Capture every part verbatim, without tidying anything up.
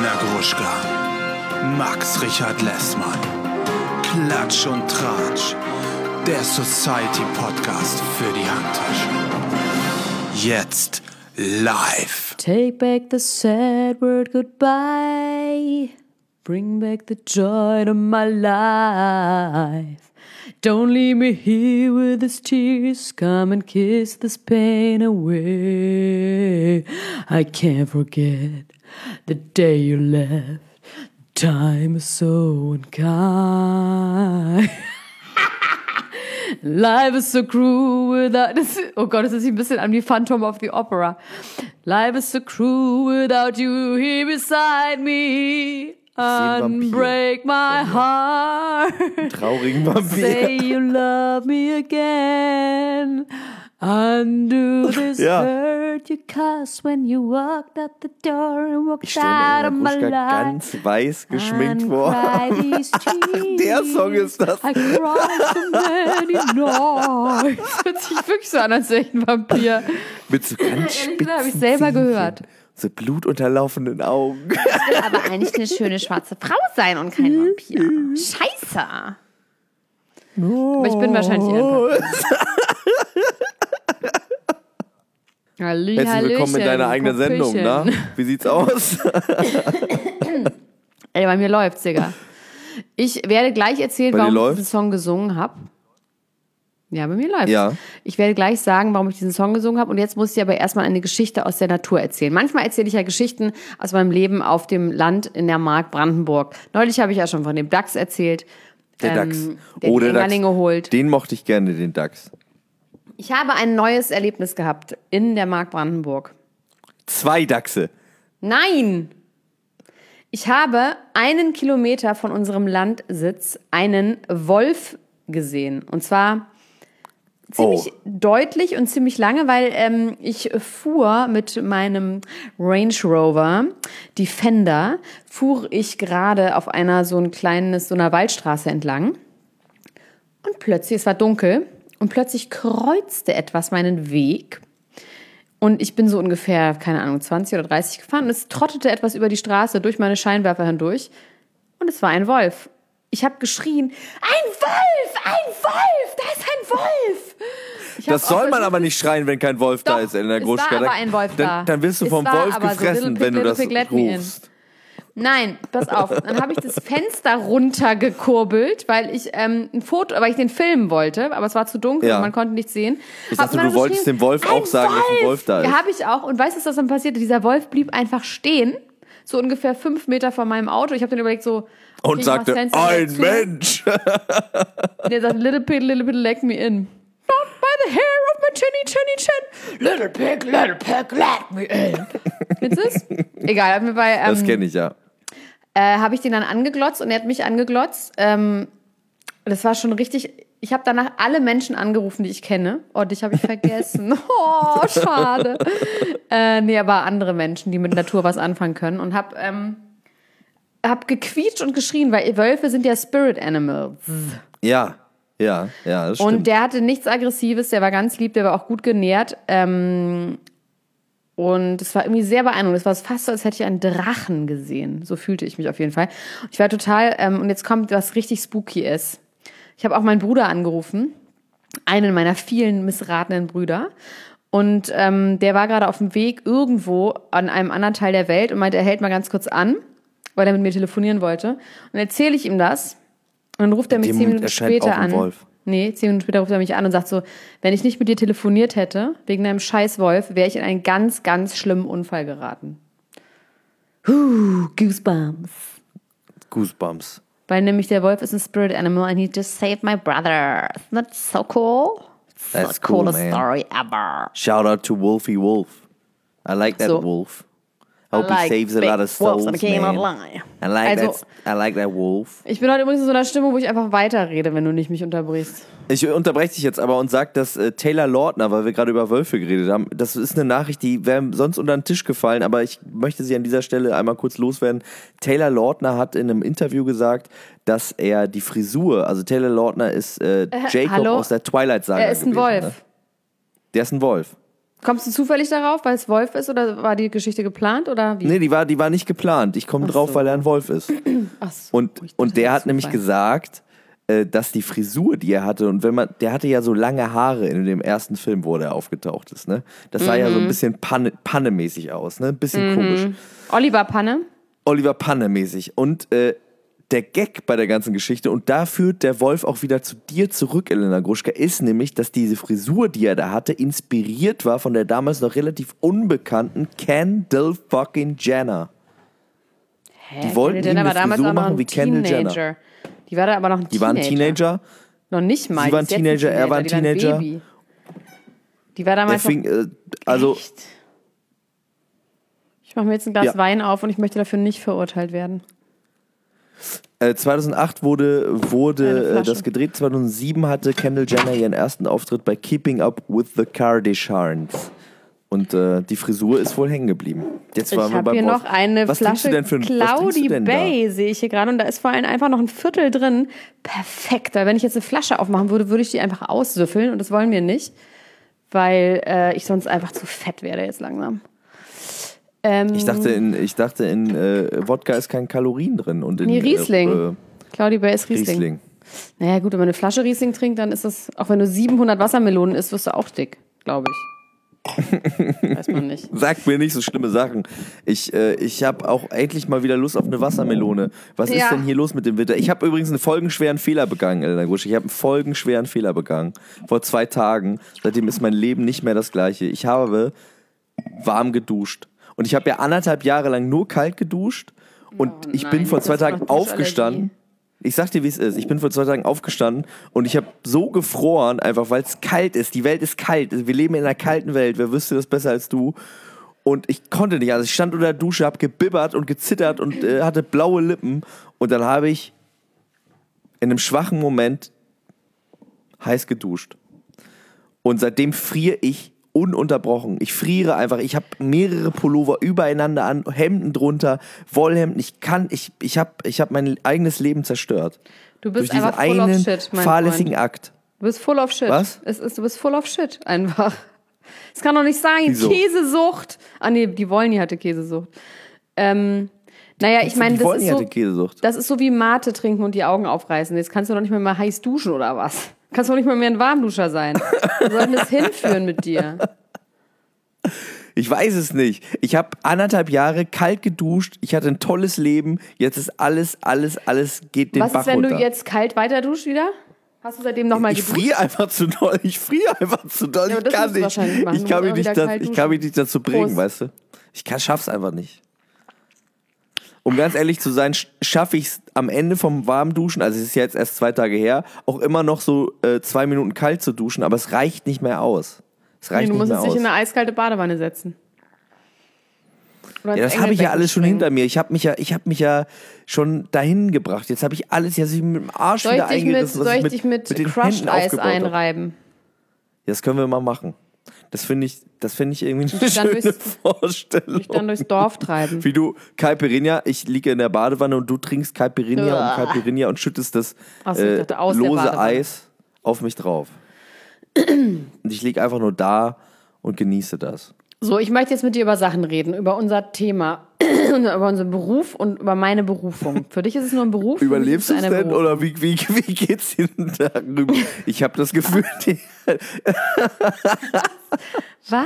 Elena Gruschka, Max Richard Lessmann, Klatsch und Tratsch, der Society-Podcast für die Handtasche. Jetzt live. Take back the sad word goodbye. Bring back the joy to my life. Don't leave me here with these tears. Come and kiss this pain away. I can't forget the day you left. Time is so unkind. Life is so cruel without... Das, oh Gott, das ist ein bisschen an wie Phantom of the Opera. Life is so cruel without you here beside me. Unbreak my heart. Traurigen Vampir. Say you love me again. Undo this ja. hurt you caused when you walked out the door and walked Ich stelle mir out of my Gruschka life. ganz weiß geschminkt And vor. cry these tears. Der Song ist das. I cried so many nights. Das hört sich wirklich so an, als wäre ich ein Vampir. Mit so ganz Ehrlich spitzen gesagt, habe ich selber Zähnchen. gehört. So blutunterlaufenden Augen. Ich will aber eigentlich eine schöne schwarze Frau sein und kein Vampir. Scheiße. Aber ich bin wahrscheinlich eher ein Vampir. Halli, Herzlich willkommen in deiner eigenen Sendung, Popöchen. ne? Wie sieht's aus? Ey, bei mir läuft's, Digga. Ich werde gleich erzählen, Bei dir warum ich läuft's? diesen Song gesungen habe. Ja, bei mir läuft's. Ja. Ich werde gleich sagen, warum ich diesen Song gesungen habe. Und jetzt muss ich aber erstmal eine Geschichte aus der Natur erzählen. Manchmal erzähle ich ja Geschichten aus meinem Leben auf dem Land in der Mark Brandenburg. Neulich habe ich ja schon von dem Dachs erzählt. Der ähm, Dachs. Der Oh, die der Dachs. Engerlinge holt. Den mochte ich gerne, den Dachs. Ich habe ein neues Erlebnis gehabt in der Mark Brandenburg. Zwei Dachse. Nein! Ich habe einen Kilometer von unserem Landsitz einen Wolf gesehen. Und zwar ziemlich Oh. deutlich und ziemlich lange, weil ähm, ich fuhr mit meinem Range Rover, Defender, fuhr ich gerade auf einer so ein kleines, so einer Waldstraße entlang. Und plötzlich, es war dunkel, und plötzlich kreuzte etwas meinen Weg. Und ich bin so ungefähr, keine Ahnung, zwanzig oder dreißig gefahren. Und es trottete etwas über die Straße durch meine Scheinwerfer hindurch. Und es war ein Wolf. Ich habe geschrien, ein Wolf, ein Wolf, da ist ein Wolf. Ich Das hab auch soll man versucht- aber nicht schreien, wenn kein Wolf da Doch, ist, Elena es Gruschka. war aber Dann- ein Wolf da. dann, dann wirst du Es vom war Wolf aber so, gefressen, little wenn du pig, das little pig, let me in. rufst. Nein, pass auf. Dann habe ich das Fenster runtergekurbelt, weil ich ähm, ein Foto, weil ich den filmen wollte, aber es war zu dunkel Ja. und man konnte nicht sehen. Ich Hab dachte, mir du dann wolltest geschrien, dem Wolf auch ein sagen, dass ein Wolf da ist. Ja, habe ich auch. Und weißt du, was dann passierte? Dieser Wolf blieb einfach stehen, so ungefähr fünf Meter von meinem Auto. Ich habe dann überlegt so, okay, Und ich mach sagte, Fenster ein zu. Mensch. Und er sagt, little pig, little pig, let me in. Not by the hair of my chinny, chinny, chin. Little pig, little pig, let me in. Kennst du es? Egal, haben wir bei... Ähm, Das kenne ich, ja. äh, habe ich den dann angeglotzt und er hat mich angeglotzt. Ähm, das war schon richtig... Ich habe danach alle Menschen angerufen, die ich kenne. Oh, dich habe ich vergessen. Oh, schade. äh, nee, aber andere Menschen, die mit Natur was anfangen können. Und habe ähm, hab gequietscht und geschrien, weil Wölfe sind ja Spirit Animals. Ja, ja, ja, das stimmt. Und der hatte nichts Aggressives, der war ganz lieb, der war auch gut genährt. Ähm, und es war irgendwie sehr beeindruckend. Es war fast so, als hätte ich einen Drachen gesehen. So fühlte ich mich auf jeden Fall. Und ich war total, ähm, und jetzt kommt was richtig spooky ist. Ich habe auch meinen Bruder angerufen, einen meiner vielen missratenen Brüder. Und ähm, der war gerade auf dem Weg irgendwo an einem anderen Teil der Welt und meinte, er hält mal ganz kurz an, weil er mit mir telefonieren wollte. Und dann erzähle ich ihm das. Und dann ruft er mich Dem zehn Minuten erscheint später auch ein an. Wolf. Nee, zehn Minuten später ruft er mich an und sagt so, wenn ich nicht mit dir telefoniert hätte, wegen einem scheiß Wolf, wäre ich in einen ganz, ganz schlimmen Unfall geraten. Huh, Goosebumps. Goosebumps. Weil nämlich der Wolf ist ein Spirit Animal and he just saved my brother. Isn't that so cool? It's That's the cool, coolest man. story ever. Shout out to Wolfie Wolf. I like that So. wolf. I hope I like he saves a lot of big wolves souls, that I cannot man. lie. I like, Also- that, I like that wolf. Ich bin heute übrigens in so einer Stimmung, wo ich einfach weiterrede, wenn du nicht mich unterbrichst. Ich unterbreche dich jetzt aber und sage, dass äh, Taylor Lautner, weil wir gerade über Wölfe geredet haben, das ist eine Nachricht, die wäre sonst unter den Tisch gefallen, aber ich möchte sie an dieser Stelle einmal kurz loswerden. Taylor Lautner hat in einem Interview gesagt, dass er die Frisur, also Taylor Lautner ist äh, Jacob hallo? aus der Twilight Saga Er ist ein gewesen, Wolf. Ne? Der ist ein Wolf. Kommst du zufällig darauf, weil es Wolf ist oder war die Geschichte geplant oder wie? Nee, die war, die war nicht geplant. Ich komme drauf, so. weil er ein Wolf ist. Ach so, Und, ich dachte, und der das hat ist nämlich Zufall. gesagt, äh, dass die Frisur, die er hatte, und wenn man, der hatte ja so lange Haare in dem ersten Film, wo er aufgetaucht ist, ne? Das sah Mhm. ja so ein bisschen Panne, Panne-mäßig aus, ne? Ein bisschen komisch. Oliver Panne? Oliver Panne-mäßig. Und äh, der Gag bei der ganzen Geschichte, und da führt der Wolf auch wieder zu dir zurück, Elena Gruschka, ist nämlich, dass diese Frisur, die er da hatte, inspiriert war von der damals noch relativ unbekannten Kendall fucking Jenner. Hä? Die wollten Kendall ihm Jenner eine war damals Frisur auch noch machen ein wie Kendall Jenner. Teenager. Die war da aber noch ein Die war ein Teenager. Teenager. Noch nicht mal. Sie war ein die ist jetzt Teenager, er war ein Die war Teenager. Baby. Die war Der damals fing, noch... äh, also, Echt? Ich mache mir jetzt ein Glas Ja. Wein auf und ich möchte dafür nicht verurteilt werden. äh, zweitausendacht wurde, Eine wurde äh, Flasche. das gedreht. zweitausendsieben hatte Kendall Jenner ihren ersten Auftritt bei Keeping Up with the Kardashians. Und äh, die Frisur ist wohl hängen geblieben. Jetzt Ich waren wir habe beim hier Wolf. noch eine Was trinkst du Flasche denn für ein- was trinkst du Cloudy denn da? Bay, sehe ich hier gerade. Und da ist vor allem einfach noch ein Viertel drin. Perfekt. Weil wenn ich jetzt eine Flasche aufmachen würde, würde ich die einfach aussüffeln. Und das wollen wir nicht. Weil äh, ich sonst einfach zu fett werde jetzt langsam. Ähm, Ich dachte, in, ich dachte, in äh, Wodka ist kein Kalorien drin. Und in, Nee, Riesling. Äh, Cloudy Bay ist äh, Riesling. Riesling. Naja gut, wenn man eine Flasche Riesling trinkt, dann ist das, auch wenn du siebenhundert Wassermelonen isst, wirst du auch dick, glaube ich. Weiß man nicht. Sag mir nicht so schlimme Sachen. Ich, äh, ich habe auch endlich mal wieder Lust auf eine Wassermelone. Was Ja. ist denn hier los mit dem Winter? Ich habe übrigens einen folgenschweren Fehler begangen, Elena Grusch. Ich habe einen folgenschweren Fehler begangen. Vor zwei Tagen. Seitdem ist mein Leben nicht mehr das gleiche. Ich habe warm geduscht. Und ich habe ja anderthalb Jahre lang nur kalt geduscht. Und Oh ich nein, bin vor jetzt zwei hast du Tagen noch Duschallergie. aufgestanden. Ich sag dir, wie es ist. Ich bin vor zwei Tagen aufgestanden und ich habe so gefroren, einfach weil es kalt ist. Die Welt ist kalt. Wir leben in einer kalten Welt. Wer wüsste das besser als du? Und ich konnte nicht. Also ich stand unter der Dusche, habe gebibbert und gezittert und äh, hatte blaue Lippen. Und dann habe ich in einem schwachen Moment heiß geduscht. Und seitdem friere ich ununterbrochen. Ich friere einfach. Ich habe mehrere Pullover übereinander an, Hemden drunter, Wollhemden. Ich kann, ich, ich habe ich hab mein eigenes Leben zerstört. Du bist Durch diesen einfach full einen of shit, mein fahrlässigen Freund. Akt. Du bist full of shit. Was? Es ist, du bist full of shit, einfach. Es kann doch nicht sein. Wieso? Käsesucht. Ah nee, die Wollny hatte Käsesucht. Ähm, naja, ich meine, Die das wollen ist ja so... die Käsesucht. Das ist so wie Mate trinken und die Augen aufreißen. Jetzt kannst du doch nicht mehr mal heiß duschen oder was? Kannst du doch nicht mal mehr ein Warmduscher sein. Wo soll denn das hinführen mit dir? Ich weiß es nicht. Ich habe anderthalb Jahre kalt geduscht. Ich hatte ein tolles Leben. Jetzt ist alles, alles, alles geht den Was Bach ist, wenn runter. du jetzt kalt weiter duschst wieder? Hast du seitdem nochmal Ich geduscht? friere einfach zu doll. Ich friere einfach zu doll. Ja, aber ich das kann musst du nicht. wahrscheinlich machen. Ich Du kann, musst mich auch nicht wieder das, kalt ich kann mich duschen. nicht dazu bringen, Prost. weißt du? Ich kann, schaff's einfach nicht. Um ganz ehrlich zu sein, schaffe ich es am Ende vom Warmduschen, also es ist jetzt erst zwei Tage her, auch immer noch so äh, zwei Minuten kalt zu duschen, aber es reicht nicht mehr aus. Es Nee, reicht du nicht musst mehr jetzt dich aus. in eine eiskalte Badewanne setzen. Oder Ja, ins das habe ich ja Engelbecken alles schon springen. hinter mir. Ich habe mich ja, ich habe mich ja schon dahin gebracht. Jetzt habe ich alles ja sich mit dem Arsch Soll ich wieder dich mit, eingerissen, was soll ich mit, dich mit, mit den Crushed Händen Eis aufgebaut habe. einreiben? Das können wir mal machen. Das finde ich, das finde ich irgendwie eine dann schöne durchs- Vorstellung. Mich dann durchs Dorf treiben. Wie du Caipirinha, ich liege in der Badewanne und du trinkst Caipirinha Uah. und Caipirinha und schüttest das Ach so, ich äh, dachte, aus der lose Badewanne. Eis auf mich drauf. Und ich liege einfach nur da und genieße das. So, ich möchte jetzt mit dir über Sachen reden, über unser Thema, über unseren Beruf und über meine Berufung. Für dich ist es nur ein Beruf. für mich Überlebst ist du es es eine denn Berufung. oder wie, wie, wie geht's dir denn darüber? Ich habe das Gefühl, die, Was?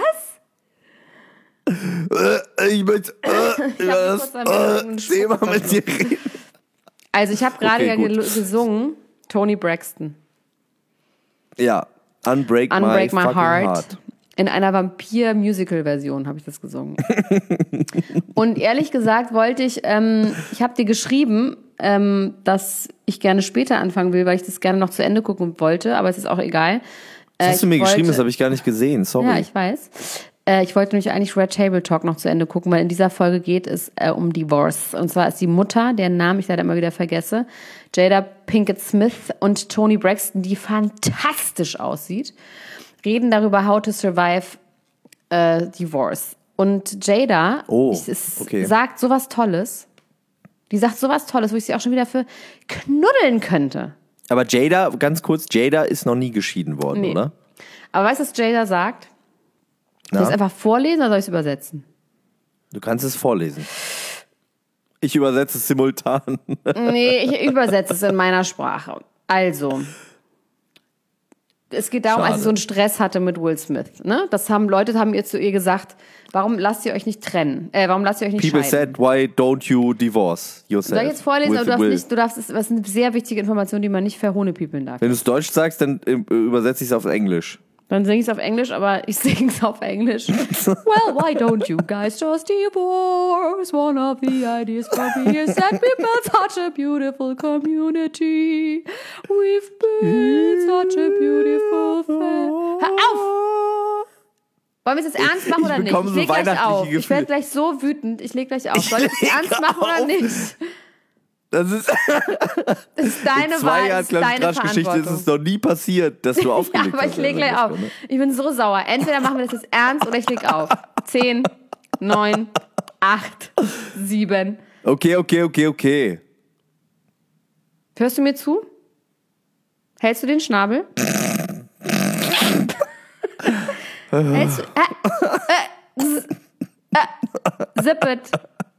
ich möchte äh, über kurz das einmal einen äh, Schluck Thema mit dir verschluckt. reden. Also ich habe gerade Okay, ja gut. gel- gesungen, Toni Braxton. Ja, Unbreak, Unbreak My, My, fucking Heart. heart. In einer Vampir-Musical-Version habe ich das gesungen. Und ehrlich gesagt wollte ich, ähm, ich habe dir geschrieben, ähm, dass ich gerne später anfangen will, weil ich das gerne noch zu Ende gucken wollte, aber es ist auch egal. Das Äh, hast du ich mir geschrieben, wollte- das habe ich gar nicht gesehen, sorry. Ja, ich weiß. Äh, ich wollte nämlich eigentlich Red Table Talk noch zu Ende gucken, weil in dieser Folge geht es äh, um Divorce. Und zwar ist die Mutter, deren Namen ich leider immer wieder vergesse, Jada Pinkett Smith und Toni Braxton, die fantastisch aussieht, reden darüber, how to survive äh, Divorce. Und Jada Oh, ich, es okay. sagt sowas Tolles. Die sagt sowas Tolles, wo ich sie auch schon wieder für knuddeln könnte. Aber Jada, ganz kurz, Jada ist noch nie geschieden worden, Nee. oder? Aber weißt du, was Jada sagt? Soll ich es einfach vorlesen oder soll ich es übersetzen? Du kannst es vorlesen. Ich übersetze es simultan. Nee, ich übersetze es in meiner Sprache. Also, es geht darum, Schade. als sie so einen Stress hatte mit Will Smith. Ne? Das haben Leute haben ihr zu ihr gesagt, warum lasst ihr euch nicht trennen? Äh, warum lasst ihr euch nicht People scheiden? said, why don't you divorce yourself? Soll ich jetzt vorlesen, with aber du darfst Will? nicht, du darfst, das ist eine sehr wichtige Information, die man nicht verhohnepiepeln darf. Wenn du es Deutsch sagst, dann äh, übersetze ich es auf Englisch. Dann singe ich es auf Englisch, aber ich singe es auf Englisch. Well, why don't you guys just divorce? One of the ideas for me is that we built such a beautiful community. We've built such a beautiful family. Hör auf! Wollen wir es jetzt ernst machen Ich oder nicht? bekomme Ich so leg gleich weihnachtliche auf. Ich Gefühle. werde gleich so wütend. Ich leg gleich auf. Soll ich es leg ernst machen oder auf. nicht? Das ist Das ist deine in zwei Wahl, Jahren das ist deine Klatsch-Geschichte ist Verantwortung. es noch nie passiert, dass du Ja, aufgelegt aber hast. ich leg gleich auf. Ich bin so sauer. Entweder machen wir das jetzt ernst oder ich leg auf. Zehn, neun, acht, sieben. Okay, okay, okay, okay. Hörst du mir zu? Hältst du den Schnabel? Hältst du... Äh, äh, z- äh, zip it.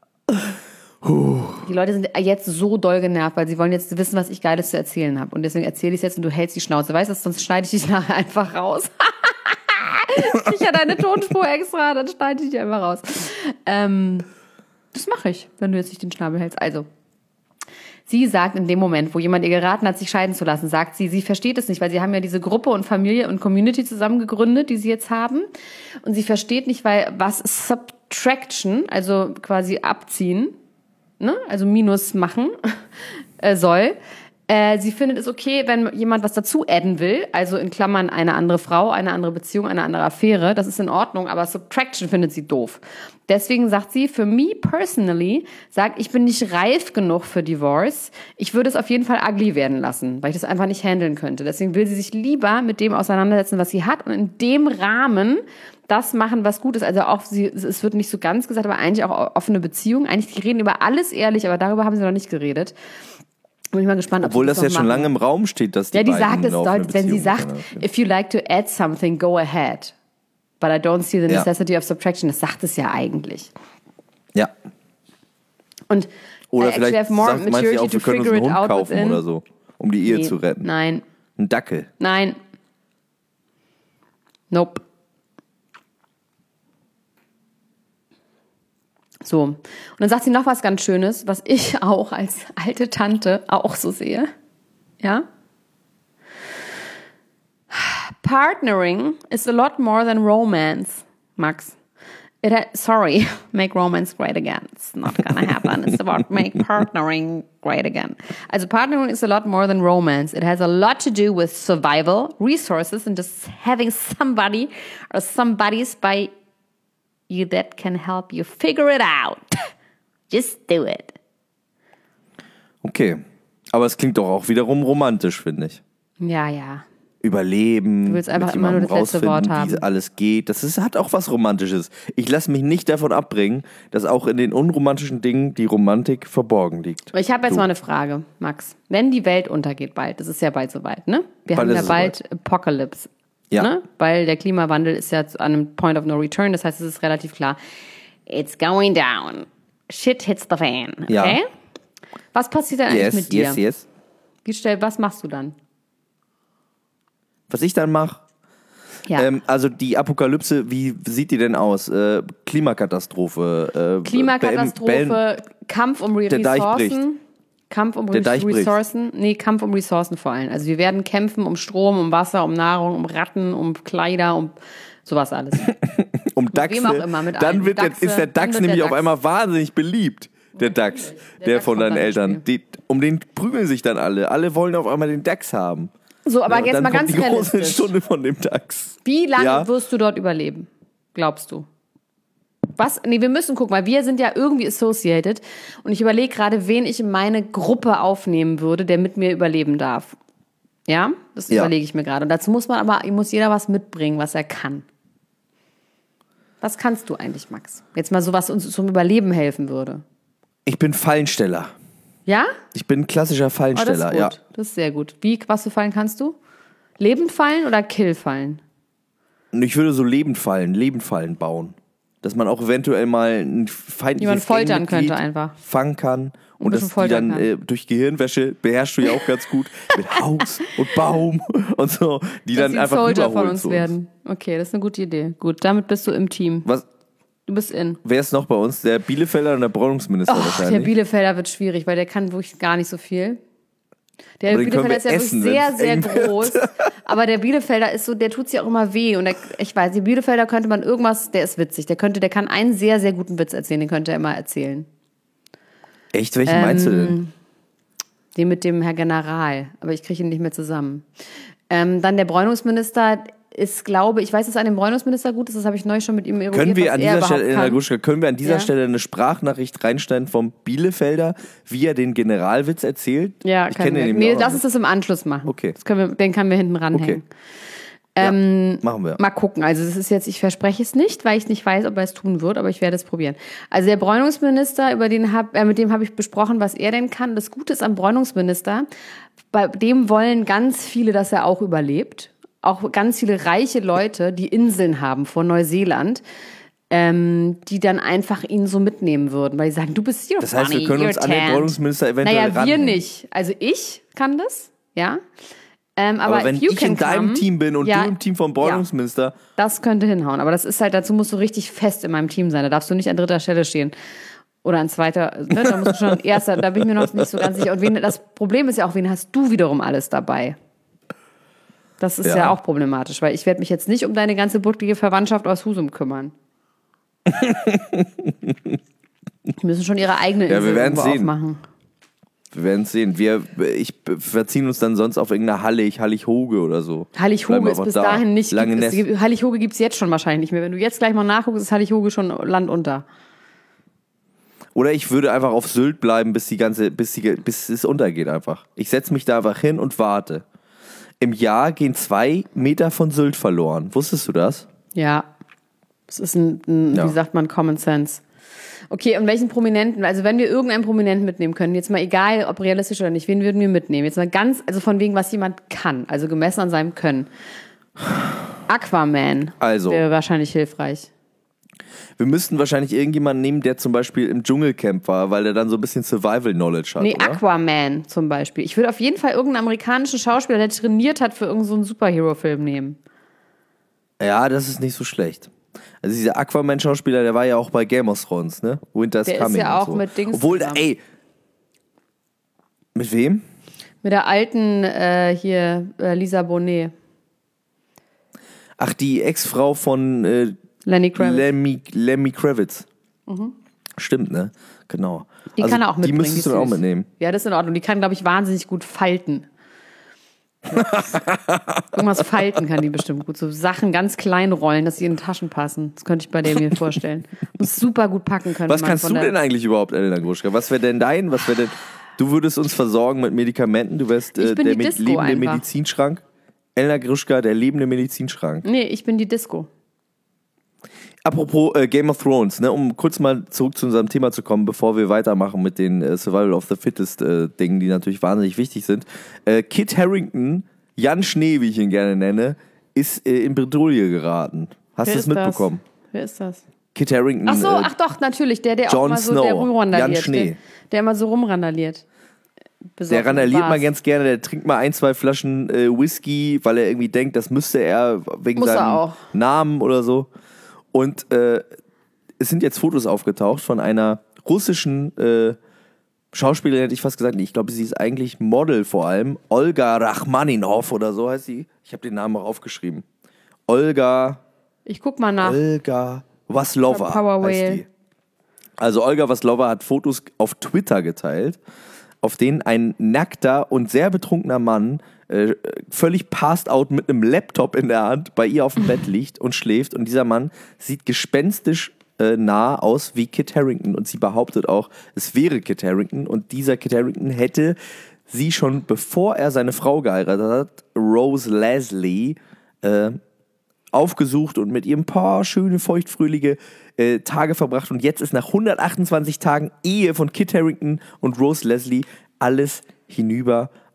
Die Leute sind jetzt so doll genervt, weil sie wollen jetzt wissen, was ich Geiles zu erzählen habe. Und deswegen erzähle ich es jetzt und du hältst die Schnauze. Weißt du, sonst schneide ich dich nachher einfach raus. Ich hatte eine Tonspur extra, dann schneide ich die einfach raus. Ähm, das mache ich, wenn du jetzt nicht den Schnabel hältst. Also, sie sagt in dem Moment, wo jemand ihr geraten hat, sich scheiden zu lassen, sagt sie, sie versteht es nicht, weil sie haben ja diese Gruppe und Familie und Community zusammen gegründet, die sie jetzt haben. Und sie versteht nicht, weil was Subtraction, also quasi abziehen, ne, also Minus machen äh, soll. Äh, sie findet es okay, wenn jemand was dazu adden will, also in Klammern eine andere Frau, eine andere Beziehung, eine andere Affäre, das ist in Ordnung, aber Subtraction findet sie doof. Deswegen sagt sie, für me personally, sagt, ich bin nicht reif genug für Divorce, ich würde es auf jeden Fall ugly werden lassen, weil ich das einfach nicht handeln könnte. Deswegen will sie sich lieber mit dem auseinandersetzen, was sie hat und in dem Rahmen das machen, was gut ist. Also auch, sie, es wird nicht so ganz gesagt, aber eigentlich auch offene Beziehung. Eigentlich, die reden über alles ehrlich, aber darüber haben sie noch nicht geredet. Bin ich mal gespannt, ob Obwohl sie das noch jetzt schon machen. lange im Raum steht, dass die Ja, die beiden sagt es eine offene deutlich, wenn sie Beziehung sagt, miteinander if you like to add something, go ahead. But I don't see the Ja. necessity of subtraction. Das sagt es ja eigentlich. Ja. Und Oder I actually vielleicht have more sagt, meint sie maturity auch, to wir können uns figure einen it Hund out kaufen within. oder so, um die Ehe Nee. zu retten. Nein, Ein Dackel. nein. Nope. So. Und dann sagt sie noch was ganz Schönes, was ich auch als alte Tante auch so sehe. Ja? Partnering is a lot more than romance, Max. It ha- sorry, make romance great again. It's not gonna happen. It's about make partnering great again. Also partnering is a lot more than romance. It has a lot to do with survival, resources, and just having somebody or somebodies by you that can help you figure it out. Just do it. Okay. Aber es klingt doch auch wiederum romantisch, finde ich. Ja, ja. Überleben, Du willst einfach mit immer nur jemandem das letzte Wort rausfinden, wie haben. alles geht. Das ist, hat auch was Romantisches. Ich lasse mich nicht davon abbringen, dass auch in den unromantischen Dingen die Romantik verborgen liegt. Ich habe jetzt So. mal eine Frage, Max. Wenn die Welt untergeht bald, das ist ja bald soweit, ne? Wir Bald haben ist ja es bald Apocalypse, Ja. ne? Weil der Klimawandel ist ja an einem Point of No Return, das heißt, es ist relativ klar. It's going down. Shit hits the fan, okay? Ja. Was passiert dann eigentlich Yes, mit dir? yes, yes. Wie schnell, was machst du dann? Was ich dann mache, Ja. ähm, also die Apokalypse, wie sieht die denn aus? Äh, Klimakatastrophe. Äh, Klimakatastrophe, Bellen- Kampf um Re- Der Deich bricht. Ressourcen. Kampf um Der Re- Deich bricht. Ressourcen. Nee, Kampf um Ressourcen vor allem. Also wir werden kämpfen um Strom, um Wasser, um Nahrung, um Ratten, um Kleider, um sowas alles. um Dachse. wem auch immer, mit dann allen. wird der, Dachse, ist der dann Dachs wird nämlich der auf Dachs. einmal wahnsinnig beliebt. Der Dachs, der, Der Dachs von kommt deinen dann ins Eltern. Die, um den prügeln sich dann alle. Alle wollen auf einmal den Dachs haben. So, aber Ja, und jetzt dann mal kommt ganz die große realistisch. Stunde von dem Dachs. Wie lange Ja. wirst du dort überleben? Glaubst du? Was? Nee, wir müssen gucken, weil wir sind ja irgendwie associated. Und ich überlege gerade, wen ich in meine Gruppe aufnehmen würde, der mit mir überleben darf. Ja? Das Ja. überlege ich mir gerade. Und dazu muss man aber, muss jeder was mitbringen, was er kann. Was kannst du eigentlich, Max? Jetzt mal so, was uns zum Überleben helfen würde. Ich bin Fallensteller. Ja? Ich bin ein klassischer Oh, das ist Fallensteller, gut. ja. Das ist sehr gut. Wie, was für Fallen kannst du? Lebend fallen oder Kill fallen? Und ich würde so Lebendfallen, Lebendfallen bauen. Dass man auch eventuell mal ein feindliches Die man foltern Gangmitglied könnte einfach. fangen kann. Und Ein dass bisschen die foltern dann kann. äh, durch Gehirnwäsche, beherrschst du ja auch ganz gut, mit Haus und Baum und so, die Dass dann sie ein einfach Soldier rüberholen von uns zu uns. werden. Okay, das ist eine gute Idee. Gut, damit bist du im Team. Was, Du bist in. wer ist noch bei uns? Der Bielefelder und der Bräunungsminister Oh, der wahrscheinlich. Bielefelder wird schwierig, weil der kann wirklich gar nicht so viel. Der Aber den können Bielefelder wir ist ja essen, wirklich sehr, wenn's sehr eng wird. groß. Aber der Bielefelder ist so, der tut sich auch immer weh. Und der, ich weiß, der Bielefelder könnte man irgendwas, der ist witzig. Der könnte, der kann einen sehr, sehr guten Witz erzählen. Den könnte er immer erzählen. Echt? Welchen meinst du Ähm, denn? Den mit dem Herr General. Aber ich kriege ihn nicht mehr zusammen. Ähm, dann der Bräunungsminister ist, glaube ich, weiß, dass es an dem Bräunungsminister gut ist. Das habe ich neulich schon mit ihm eruiert, Können wir was an er dieser Stelle, überhaupt Elena kann. Gruschka, können wir an dieser Ja. Stelle eine Sprachnachricht reinstellen vom Bielefelder, wie er den Generalwitz erzählt? Ja, ich können kenne wir. den Nee, nämlich auch lass noch uns das im Anschluss machen. Okay. Das können wir, den können wir hinten ranhängen. Okay. Ja, machen wir. Mal gucken. Also das ist jetzt, ich verspreche es nicht, weil ich nicht weiß, ob er es tun wird, aber ich werde es probieren. Also der Bräunungsminister, über den hab, äh, mit dem habe ich besprochen, was er denn kann. Das Gute ist am Bräunungsminister, bei dem wollen ganz viele, dass er auch überlebt. Auch ganz viele reiche Leute, die Inseln haben vor Neuseeland, ähm, die dann einfach ihn so mitnehmen würden, weil die sagen, du bist hier Das heißt, wir funny, können uns you're an den tanned. Bräunungsminister eventuell Naja, wir ranhängen. nicht. Also ich kann das, ja. Ähm, aber Aber wenn if you ich can in deinem come, Team bin und ja, du im Team vom Bräunungsminister, das könnte hinhauen. Aber das ist halt, dazu musst du richtig fest in meinem Team sein. Da darfst du nicht an dritter Stelle stehen. Oder an zweiter, ne? Da musst du schon an erster, da bin ich mir noch nicht so ganz sicher. Und wen, das Problem ist ja auch, wen hast du wiederum alles dabei? Das ist ja, Ja. auch problematisch, weil ich werde mich jetzt nicht um deine ganze bucklige Verwandtschaft aus Husum kümmern. Die müssen schon ihre eigene Ja, wir Insel werden irgendwo sehen. aufmachen. wir werden es sehen. Wir, ich verziehen uns dann sonst auf irgendeine Hallig, Hallig-Hoge oder so. Bleiben Hallig-Hoge wir ist einfach bis da. dahin nicht. Lange Es Nest. gibt- Hallig-Hoge gibt es jetzt schon wahrscheinlich nicht mehr. Wenn du jetzt gleich mal nachguckst, ist Hallig-Hoge schon Land unter. Oder ich würde einfach auf Sylt bleiben, bis die ganze, bis, die, bis es untergeht einfach. Ich setze mich da einfach hin und warte. Im Jahr gehen zwei Meter von Sylt verloren. Wusstest du das? Ja. Das ist ein, ein Ja. wie sagt man, Common Sense. Okay, und welchen Prominenten, also wenn wir irgendeinen Prominenten mitnehmen können, jetzt mal egal, ob realistisch oder nicht, wen würden wir mitnehmen? Jetzt mal ganz, also von wegen, was jemand kann, also gemessen an seinem Können. Aquaman Also. wäre wahrscheinlich hilfreich. Wir müssten wahrscheinlich irgendjemanden nehmen, der zum Beispiel im Dschungelcamp war, weil er dann so ein bisschen Survival-Knowledge hat, Nee, oder? Aquaman zum Beispiel. Ich würde auf jeden Fall irgendeinen amerikanischen Schauspieler, der trainiert hat für irgendeinen so einen Superhero-Film nehmen. Ja, das ist nicht so schlecht. Also dieser Aquaman-Schauspieler, der war ja auch bei Game of Thrones, ne? Winter's Der ist Coming ja und auch so. mit Dings Obwohl, zusammen. ey. Mit wem? Mit der alten, äh, hier, äh, Lisa Bonet. Ach, die Ex-Frau von äh, Lenny Kravitz. Lemmy, Lemmy Kravitz. Stimmt, ne? Genau. Die also, kann er auch mitbringen. Die müsstest die du ist auch süß. mitnehmen. Ja, das ist in Ordnung. Die kann, glaube ich, wahnsinnig gut falten. Irgendwas falten kann die bestimmt gut. So Sachen ganz klein rollen, dass sie in Taschen passen. Das könnte ich bei der mir vorstellen. Muss super gut packen können. Was wenn man kannst von du der- denn eigentlich überhaupt, Elena Gruschka? Was wäre denn dein? Was wäre denn? Du würdest uns versorgen mit Medikamenten. Du wärst Ich äh, bin der die mit Disco lebende einfach. Medizinschrank. Elena Gruschka, der lebende Medizinschrank. Nee, ich bin die Disco. Apropos äh, Game of Thrones, ne, um kurz mal zurück zu unserem Thema zu kommen, bevor wir weitermachen mit den äh, Survival of the Fittest äh, Dingen, die natürlich wahnsinnig wichtig sind. Äh, Kit Harington, Jan Schnee, wie ich ihn gerne nenne, ist äh, in Bredouille geraten. Hast Wer du es ist mitbekommen? Das? Wer ist das? Kit Harington. Ach so, äh, ach doch, natürlich. Der, der auch Jon mal so Snow, der rumrandaliert. Jan Schnee. Der, der immer so rumrandaliert. Besoffen Der randaliert Bars. mal ganz gerne, der trinkt mal ein, zwei Flaschen äh, Whisky, weil er irgendwie denkt, das müsste er wegen Muss er seinem auch. Namen oder so. Und äh, es sind jetzt Fotos aufgetaucht von einer russischen äh, Schauspielerin, hätte ich fast gesagt. Ich glaube, sie ist eigentlich Model vor allem. Olga Rachmaninov oder so heißt sie. Ich habe den Namen auch aufgeschrieben. Olga, Ich guck mal nach. Olga Waslova Power heißt Whale. die. Also Olga Waslova hat Fotos auf Twitter geteilt, auf denen ein nackter und sehr betrunkener Mann äh, völlig passed out mit einem Laptop in der Hand bei ihr auf dem Bett liegt und schläft. Und dieser Mann sieht gespenstisch äh, nah aus wie Kit Harington. Und sie behauptet auch, es wäre Kit Harington. Und dieser Kit Harington hätte sie schon, bevor er seine Frau geheiratet hat, Rose Leslie, äh, aufgesucht und mit ihr ein paar schöne, feuchtfröhliche äh, Tage verbracht. Und jetzt ist nach hundertachtundzwanzig Tagen Ehe von Kit Harington und Rose Leslie alles hinüber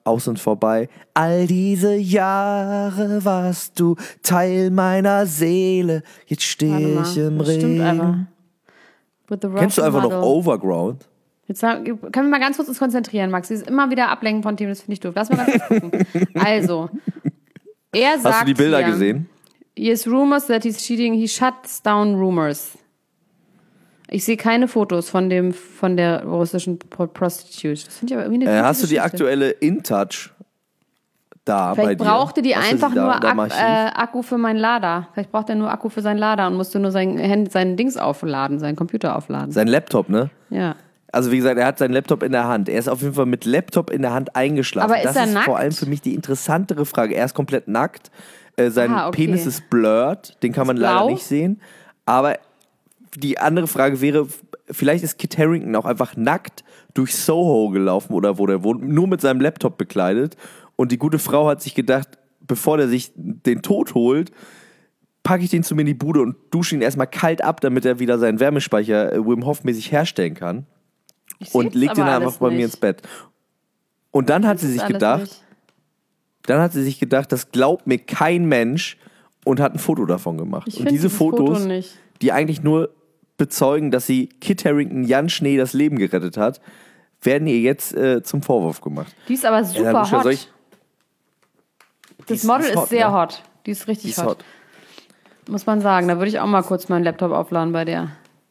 aus und vorbei. All diese Jahre warst du Teil meiner Seele. Jetzt stehe ich im das stimmt einfach. Regen. With the Kennst du einfach Russian noch model. Overground? Jetzt sagen- können wir mal ganz kurz uns konzentrieren, Max. Sie ist immer wieder ablenken von Themen, das finde ich doof. Lass mal ganz kurz gucken. Also, er sagt Hast du die Bilder hier, gesehen? Yes, rumors that he's cheating. He shuts down rumors. Ich sehe keine Fotos von dem von der russischen Pro- Prostitute. Das finde ich aber irgendwie eine Äh, gute hast du die Geschichte. aktuelle InTouch da bei Vielleicht dir? brauchte die Hast du einfach sie da nur in deinem Ak Archiv? äh, Akku für meinen Lader. Vielleicht braucht er nur Akku für seinen Lader und musste nur sein, Hand- seinen Dings aufladen, seinen Computer aufladen. Sein Laptop, ne? Ja. Also wie gesagt, er hat seinen Laptop in der Hand. Er ist auf jeden Fall mit Laptop in der Hand eingeschlafen. Aber ist das er ist nackt? vor allem für mich die interessantere Frage. Er ist komplett nackt. Äh, sein Ah, okay. Penis ist blurred. Den kann man Ist leider blau? nicht sehen. Aber die andere Frage wäre, vielleicht ist Kit Harington auch einfach nackt durch Soho gelaufen oder wo der wohnt, nur mit seinem Laptop bekleidet. Und die gute Frau hat sich gedacht, bevor der sich den Tod holt, packe ich den zu mir in die Bude und dusche ihn erstmal kalt ab, damit er wieder seinen Wärmespeicher äh, Wim Hof mäßig herstellen kann. Ich Und seh's legt ihn aber einfach alles bei mir nicht. ins Bett. Und dann hat sie Das sich ist alles gedacht, nicht. dann hat sie sich gedacht, das glaubt mir kein Mensch und hat ein Foto davon gemacht. Ich und find diese dieses Foto Fotos, nicht. die eigentlich nur bezeugen, dass sie Kit Harington Jan Schnee das Leben gerettet hat, werden ihr jetzt äh, zum Vorwurf gemacht. Die ist aber Ja, super Luscha, hot. soll ich- Das ist- Model die ist, ist hot, sehr ne? hot. Die ist richtig Die ist hot. hot. Muss man sagen. Da würde ich auch mal kurz meinen Laptop aufladen bei der.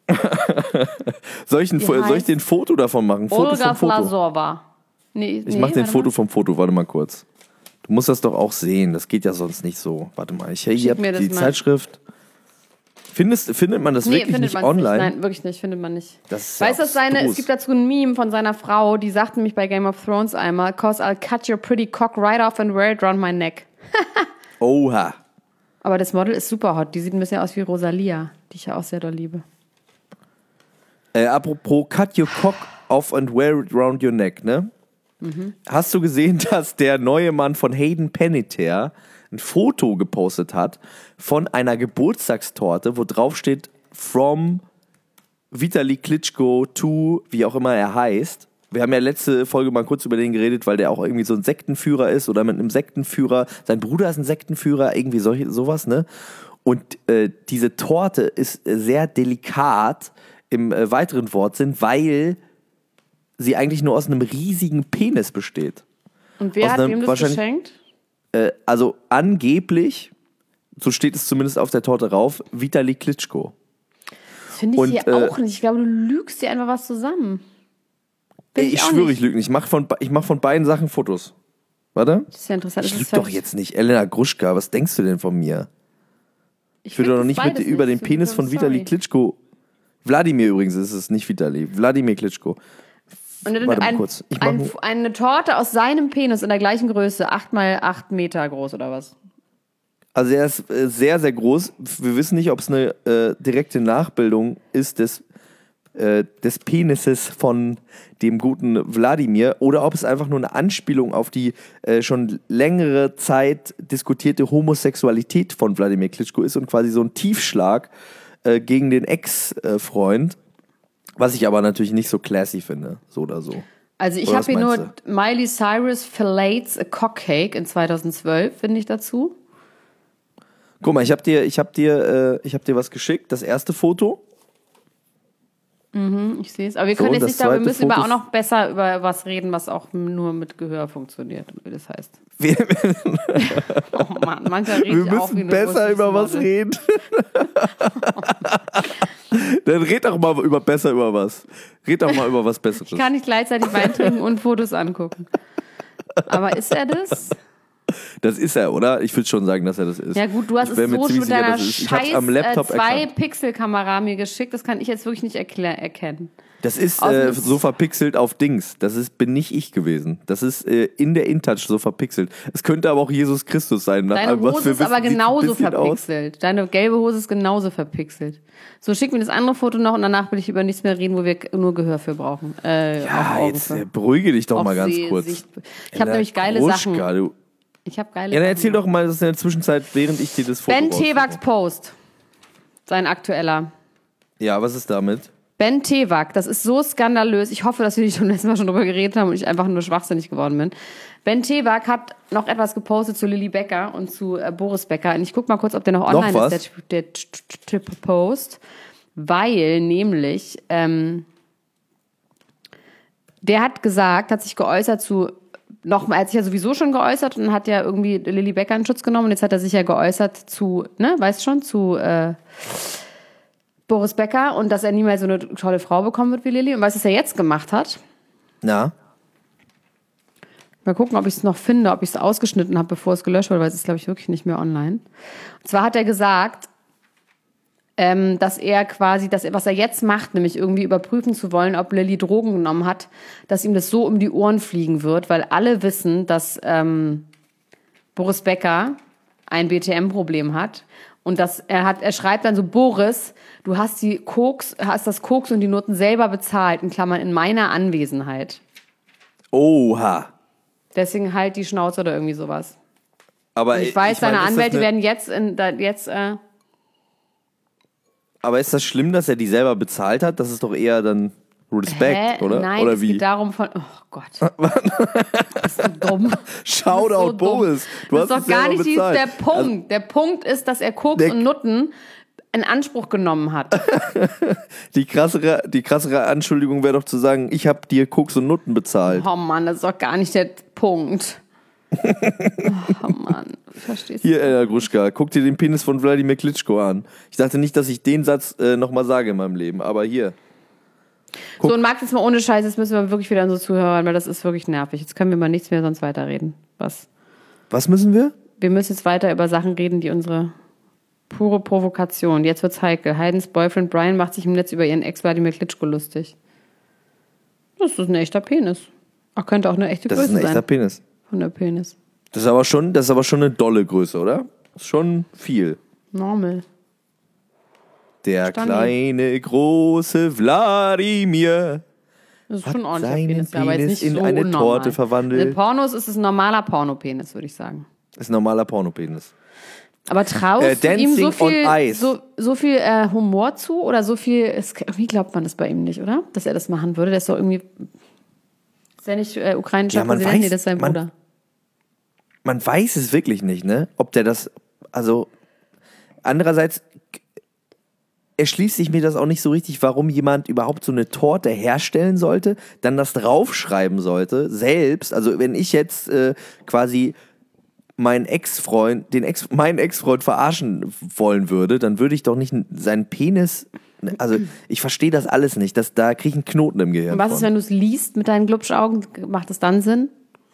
Soll ich, ein, Die Fo- soll ich heißt dir ein Foto davon machen? Foto Olga vom Foto. Vlasova. Nee, Ich nee, mach den warte Foto mal. vom Foto, warte mal kurz. Du musst das doch auch sehen, das geht ja sonst nicht so. Warte mal, ich hier mir hab das die mal. Zeitschrift. Findest, findet man das Nee, wirklich findet nicht man online? nicht. Nein, wirklich nicht, findet man nicht. Das ist ja Weißt du, seine, abstrus. es gibt dazu ein Meme von seiner Frau, die sagt nämlich bei Game of Thrones einmal, "Cause I'll cut your pretty cock right off and wear it round my neck." Oha. Aber das Model ist super hot. Die sieht ein bisschen aus wie Rosalia, die ich ja auch sehr doll liebe. Äh, apropos cut your cock off and wear it round your neck, ne? Mhm. Hast du gesehen, dass der neue Mann von Hayden Panettiere ein Foto gepostet hat von einer Geburtstagstorte, wo drauf steht from Vitali Klitschko to, wie auch immer er heißt. Wir haben ja letzte Folge mal kurz über den geredet, weil der auch irgendwie so ein Sektenführer ist oder mit einem Sektenführer. Sein Bruder ist ein Sektenführer, irgendwie solche, sowas, ne? Und äh, diese Torte ist äh, sehr delikat im äh, weiteren Wortsinn, weil sie eigentlich nur aus einem riesigen Penis besteht. Und wer Aus hat einem wem das wahrscheinlich- geschenkt? Äh, also angeblich, so steht es zumindest auf der Torte rauf, Vitali Klitschko. Das finde ich Und, hier äh, auch nicht. Ich glaube, du lügst dir einfach was zusammen. Bin Ey, ich auch schwöre, nicht. ich lüge nicht. Ich mache von, be- ich mach von beiden Sachen Fotos. Warte. Das ist ja interessant. Ich Das lüge ist doch völlig- jetzt nicht. Elena Gruschka, was denkst du denn von mir? Ich würde find doch das nicht mit, beides über den nicht. Penis I'm von Vitali sorry. Klitschko. Wladimir übrigens ist es, nicht Vitali. Wladimir Klitschko. Und dann Warte mal ein, kurz. Ich mach ein, nur- eine Torte aus seinem Penis in der gleichen Größe, acht mal acht Meter groß oder was? Also er ist äh, sehr, sehr groß. Wir wissen nicht, ob es eine äh, direkte Nachbildung ist des, äh, des Penises von dem guten Wladimir oder ob es einfach nur eine Anspielung auf die äh, schon längere Zeit diskutierte Homosexualität von Wladimir Klitschko ist und quasi so ein Tiefschlag äh, gegen den Ex-Freund, was ich aber natürlich nicht so classy finde, so oder so. Also ich Oder habe was hier nur meinst Miley Cyrus Fillets a Cock Cake in zweitausendzwölf, finde ich dazu. Guck mal, ich habe dir, ich hab dir, äh, ich hab dir was geschickt, das erste Foto. Hm, ich sehe es. Aber wir So, können jetzt das nicht, aber wir zweite müssen über Foto- auch noch besser über was reden, was auch nur mit Gehör funktioniert, wie das heißt. Wir, Oh Mann, manchmal rede wir ich auch wie müssen eine besser über was Wurstmodel. reden. Dann red doch mal über besser über was. Red doch mal über was Besseres. Ich kann nicht gleichzeitig Wein trinken und Fotos angucken. Aber ist er das? Das ist er, oder? Ich würde schon sagen, dass er das ist. Ja gut, du hast Ich es wär mir so ziemlich mit sicher, deiner dass es ist. Ich hab's scheiß am Laptop äh, zwei erkannt. Pixel-Kamera mir geschickt. Das kann ich jetzt wirklich nicht erklär- erkennen. Das ist Außen äh, ist- so verpixelt auf Dings. Das ist, bin nicht ich gewesen. Das ist äh, in der InTouch so verpixelt. Es könnte aber auch Jesus Christus sein. Nach Deine allem, was Hose wir ist aber wissen, sieht's ein genauso bisschen aus. verpixelt. Deine gelbe Hose ist genauso verpixelt. So, schick mir das andere Foto noch und danach will ich über nichts mehr reden, wo wir nur Gehör für brauchen. Äh, auch Ja, Augen jetzt für. äh, beruhige dich doch Auch mal ganz See- kurz. Sicht- Ich habe nämlich geile Gruschka, Sachen. Du. Ich habe geile Ja, dann Sachen. erzähl doch mal das in der Zwischenzeit, während ich dir das Foto Ben raussuche. Tevax Post. Sein aktueller. Ja, was ist damit? Ben Tewak, das ist so skandalös. Ich hoffe, dass wir nicht schon letztes Mal schon drüber geredet haben und ich einfach nur schwachsinnig geworden bin. Ben Tewak hat noch etwas gepostet zu Lilly Becker und zu äh, Boris Becker. Und ich guck mal kurz, ob der noch online noch ist, der, der, der Post. Weil nämlich, ähm, der hat gesagt, hat sich geäußert zu, noch, er hat sich ja sowieso schon geäußert und hat ja irgendwie Lilly Becker in Schutz genommen. Und jetzt hat er sich ja geäußert zu, ne, weißt schon, zu äh, Boris Becker und dass er niemals so eine tolle Frau bekommen wird wie Lilly. Und weißt du, was er jetzt gemacht hat? Na? Mal gucken, ob ich es noch finde, ob ich es ausgeschnitten habe, bevor es gelöscht wurde, weil es ist, glaube ich, wirklich nicht mehr online. Und zwar hat er gesagt, ähm, dass er quasi, dass er, was er jetzt macht, nämlich irgendwie überprüfen zu wollen, ob Lilly Drogen genommen hat, dass ihm das so um die Ohren fliegen wird, weil alle wissen, dass ähm, Boris Becker ein B T M-Problem hat. Und dass er hat, er schreibt dann so, Boris, du hast die Koks, hast das Koks und die Noten selber bezahlt, in Klammern, in meiner Anwesenheit. Oha. Deswegen halt die Schnauze oder irgendwie sowas. Aber Und ich weiß, ich mein, seine ist das Anwälte eine- werden jetzt, in, da, jetzt äh, Aber ist das schlimm, dass er die selber bezahlt hat? Das ist doch eher dann Respekt, hä? oder? Nein, oder es wie? geht darum von, oh Gott. Das ist so dumm. Shoutout, Das ist so dumm. Boris. Du das hast ist es doch gar selber nicht die, bezahlt. der Punkt. Also, der Punkt ist, dass er Koks Der- und Nutten in Anspruch genommen hat. die, krassere, die krassere Anschuldigung wäre doch zu sagen, ich habe dir Koks und Nutten bezahlt. Oh Mann, das ist doch gar nicht der Punkt. Oh Mann, verstehst du? Hier, Elena Gruschka, guck dir den Penis von Wladimir Klitschko an. Ich dachte nicht, dass ich den Satz äh, nochmal sage in meinem Leben, aber hier. So, und Max, jetzt mal ohne Scheiß, jetzt müssen wir wirklich wieder an so zuhören, weil das ist wirklich nervig. Jetzt können wir mal nichts mehr sonst weiterreden. Was? Was müssen wir? Wir müssen jetzt weiter über Sachen reden, die unsere pure Provokation. Jetzt wird's heikel. Heidens Boyfriend Brian macht sich im Netz über ihren Ex Wladimir Klitschko lustig. Das ist ein echter Penis. Ach, könnte auch eine echte Das Größe ist ein echter sein. Penis. Von der Penis. Das ist aber schon, das ist aber schon eine dolle Größe, oder? Das ist schon viel. Normal. Der Stani. kleine, große Wladimir. Das ist Hat schon ein ordentlicher seinen Penis, ja, aber jetzt Penis nicht in so eine unnormal. Torte verwandelt. In Pornos ist es ein normaler Pornopenis, würde ich sagen. Das ist ein normaler Pornopenis. Aber traust Äh, du ihm so Dancing on viel, Ice. so, so viel äh, Humor zu oder so viel, es, irgendwie glaubt man das bei ihm nicht, oder? Dass er das machen würde. Der ist doch irgendwie, ist er nicht äh, ukrainischer Ja, man Präsident? weiß- Nee, das ist sein man- Bruder. Man weiß es wirklich nicht, ne? Ob der das, also andererseits erschließt sich mir das auch nicht so richtig, warum jemand überhaupt so eine Torte herstellen sollte, dann das draufschreiben sollte, selbst. Also wenn ich jetzt äh, quasi meinen Ex-Freund, den Ex, meinen Ex-Freund verarschen wollen würde, dann würde ich doch nicht seinen Penis, also ich verstehe das alles nicht, das, da kriege ich einen Knoten im Gehirn Und was von. ist, wenn du es liest mit deinen Glubschaugen? Macht es dann Sinn?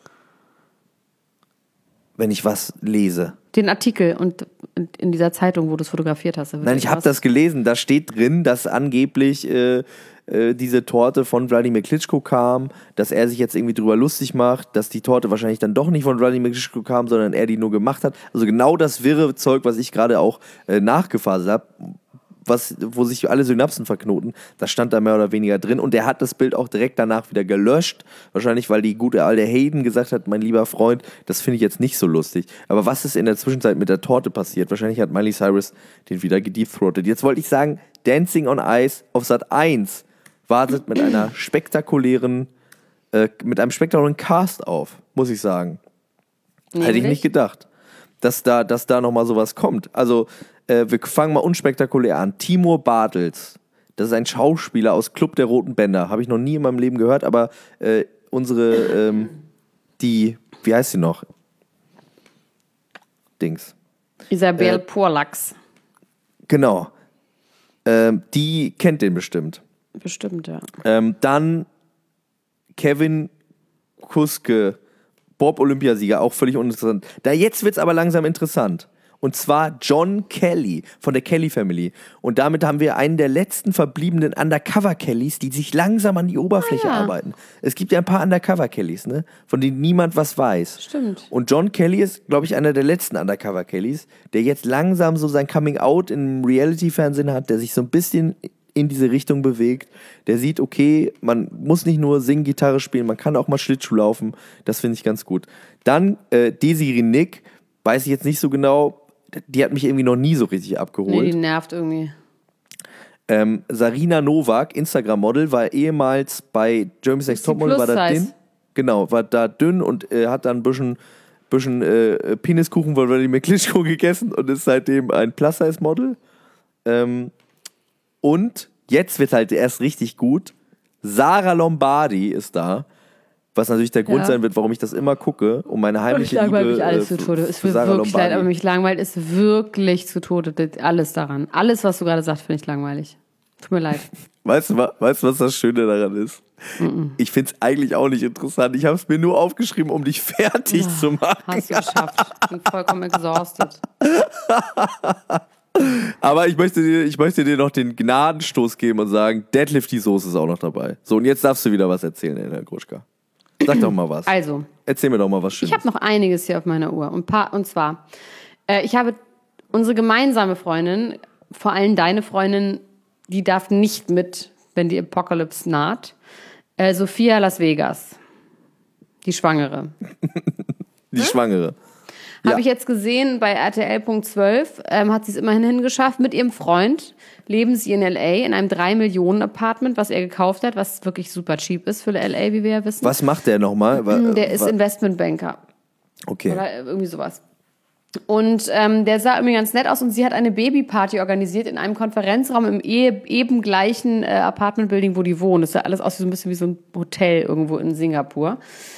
Wenn ich was lese. Den Artikel und und in dieser Zeitung, wo du es fotografiert hast. da wird Nein, ich habe irgendwas- das gelesen. Da steht drin, dass angeblich äh, äh, diese Torte von Wladimir Klitschko kam, dass er sich jetzt irgendwie drüber lustig macht, dass die Torte wahrscheinlich dann doch nicht von Wladimir Klitschko kam, sondern er die nur gemacht hat. Also genau das wirre Zeug, was ich gerade auch äh, nachgefaselt habe, was, wo sich alle Synapsen verknoten, das stand da mehr oder weniger drin. Und er hat das Bild auch direkt danach wieder gelöscht. Wahrscheinlich, weil die gute alte Hayden gesagt hat, mein lieber Freund, das finde ich jetzt nicht so lustig. Aber was ist in der Zwischenzeit mit der Torte passiert? Wahrscheinlich hat Miley Cyrus den wieder gedeepthroatet. Jetzt wollte ich sagen, Dancing on Ice auf Sat eins wartet mit einer spektakulären, äh, mit einem spektakulären Cast auf, muss ich sagen. Hätte ich Nämlich? nicht gedacht, dass da, dass da nochmal sowas kommt. Also, äh, wir fangen mal unspektakulär an. Timur Bartels, das ist ein Schauspieler aus Club der Roten Bänder. Habe ich noch nie in meinem Leben gehört, aber äh, unsere, ähm, die, wie heißt sie noch? Dings. Isabel äh, Porlax. Genau. Ähm, die kennt den bestimmt. Bestimmt, ja. Ähm, dann Kevin Kuske, Bob-Olympiasieger, auch völlig uninteressant. Da jetzt wird's aber langsam interessant. Und zwar John Kelly von der Kelly Family. Und damit haben wir einen der letzten verbliebenen Undercover-Kellys, die sich langsam an die Oberfläche Ah, ja. arbeiten. Es gibt ja ein paar Undercover-Kellys, ne? Von denen niemand was weiß. Stimmt. Und John Kelly ist, glaube ich, einer der letzten Undercover-Kellys, der jetzt langsam so sein Coming-out im Reality-Fernsehen hat, der sich so ein bisschen in diese Richtung bewegt. Der sieht, okay, man muss nicht nur singen, Gitarre spielen, man kann auch mal Schlittschuh laufen. Das finde ich ganz gut. Dann äh, Desiree Nick, weiß ich jetzt nicht so genau, die hat mich irgendwie noch nie so richtig Nee, abgeholt. die nervt irgendwie. Ähm, Sarina Novak, Instagram-Model, war ehemals bei Jeremy's Next Topmodel, war da dünn. Genau, war da dünn und äh, hat dann ein bisschen, bisschen äh, Peniskuchen von Vladimir Klitschko gegessen und ist seitdem ein Plus-Size-Model. Ähm, und jetzt wird halt erst richtig gut. Sarah Lombardi ist da, was natürlich der Grund Ja. sein wird, warum ich das immer gucke, um meine heimliche Ich langweile Liebe mich alles äh, zu Tode. für, Es für wird Sarah wirklich Lombardi. leid, aber mich langweilt ist wirklich zu Tode. Das- Alles daran. Alles, was du gerade sagst, finde ich langweilig. Tut mir leid. Weißt du, wa- weißt du, was das Schöne daran ist? Mm-mm. Ich finde es eigentlich auch nicht interessant. Ich habe es mir nur aufgeschrieben, um dich fertig zu machen. Hast du geschafft. Ich bin vollkommen exhausted. Aber ich möchte, dir, ich möchte dir noch den Gnadenstoß geben und sagen, Deadlift die Soße ist auch noch dabei. So, und jetzt darfst du wieder was erzählen, Elena Gruschka. Sag doch mal was. Also, Erzähl mir doch mal was Schönes. ich habe noch einiges hier auf meiner Uhr. Und, paar, und zwar, äh, ich habe unsere gemeinsame Freundin, vor allem deine Freundin, die darf nicht mit, wenn die Apocalypse naht. Äh, Sophia Las Vegas. Die Schwangere. die Schwangere. Ja. Habe ich jetzt gesehen, bei R T L Punkt zwölf ähm, hat sie es immerhin hingeschafft. Mit ihrem Freund leben sie in L A in einem drei Millionen Apartment, was er gekauft hat, was wirklich super cheap ist für L A, wie wir ja wissen. Was macht der nochmal? Der ist Investmentbanker. Okay. Oder irgendwie sowas. Und ähm, der sah irgendwie ganz nett aus und sie hat eine Babyparty organisiert in einem Konferenzraum im e- eben gleichen äh, Apartmentbuilding, wo die wohnen. Das sah alles aus wie so ein bisschen wie so ein Hotel irgendwo in Singapur.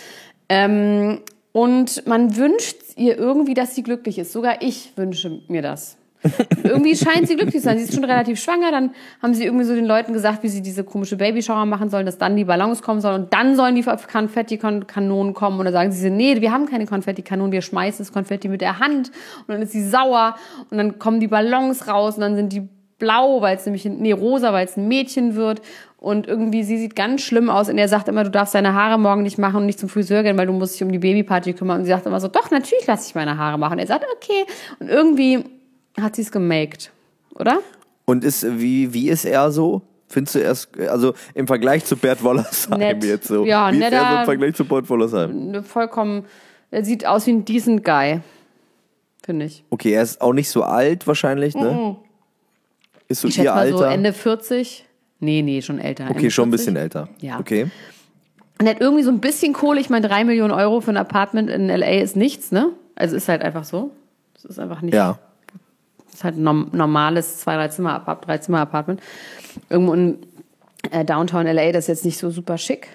Ähm, und man wünscht ihr irgendwie, dass sie glücklich ist. Sogar ich wünsche mir das. Irgendwie scheint sie glücklich zu sein. Sie ist schon relativ schwanger. Dann haben sie irgendwie so den Leuten gesagt, wie sie diese komische Babyshower machen sollen, dass dann die Ballons kommen sollen und dann sollen die Konfettikanonen kommen. Und dann sagen sie, nee, wir haben keine Konfettikanonen, wir schmeißen das Konfetti mit der Hand. Und dann ist sie sauer und dann kommen die Ballons raus und dann sind die blau, weil es nämlich, nee, rosa, weil es ein Mädchen wird. Und irgendwie, sie sieht ganz schlimm aus und er sagt immer, du darfst deine Haare morgen nicht machen und nicht zum Friseur gehen, weil du musst dich um die Babyparty kümmern. Und sie sagt immer so, doch, natürlich lasse ich meine Haare machen. Und er sagt, okay. Und irgendwie hat sie es gemaked, oder? Und ist, wie, wie ist er so? Findest du erst, also im Vergleich zu Bert Wollersheim Nett. jetzt so? Ja, wie ist er so netter- im Vergleich zu Bert Wollersheim? Vollkommen, er sieht aus wie ein decent Guy, finde ich. Okay, er ist auch nicht so alt wahrscheinlich, ne? Mhm. Ist so Ich schätze ihr mal so Alter? Ende vierzig. Nee, nee, schon älter. Okay, Ende schon ein vierzig. bisschen älter. Ja. Okay. Und er hat irgendwie so ein bisschen Kohle. Ich meine, drei Millionen Euro für ein Apartment in L A ist nichts, ne? Also ist halt einfach so. Es ist einfach nicht. Ja. Es ist halt ein norm- normales zwei, drei Zimmer, drei Zimmer Apartment. Irgendwo in äh, Downtown L A, das ist jetzt nicht so super schick.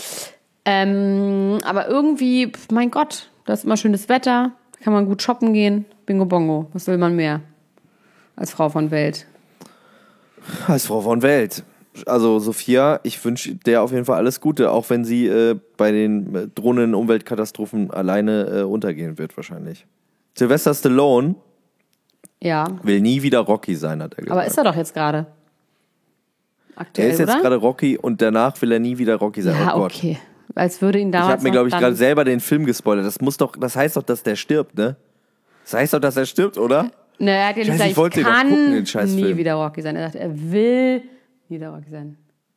Ähm, aber irgendwie, pf, mein Gott, da ist immer schönes Wetter, da kann man gut shoppen gehen. Bingo Bongo. Was will man mehr als Frau von Welt? Als Frau von Welt. Also Sophia, ich wünsche der auf jeden Fall alles Gute, auch wenn sie äh, bei den äh, drohenden Umweltkatastrophen alleine äh, untergehen wird wahrscheinlich. Sylvester Stallone Ja, will nie wieder Rocky sein, hat er gesagt. aber ist er doch jetzt gerade. Aktuell, er ist jetzt oder? gerade Rocky und danach will er nie wieder Rocky sein. Ja, Oh Gott. okay. Als würde ihn Ich damals habe mir, noch glaube ich, dann- gerade selber den Film gespoilert. Das muss doch, das heißt doch, dass der stirbt, ne? Das heißt doch, dass er stirbt, oder? Ne, er hat ja nicht Scheiße, gesagt, ich wollte ich den doch kann gucken, den Scheißfilm. nie wieder Rocky sein. Er sagt, er will nie wieder Rocky sein.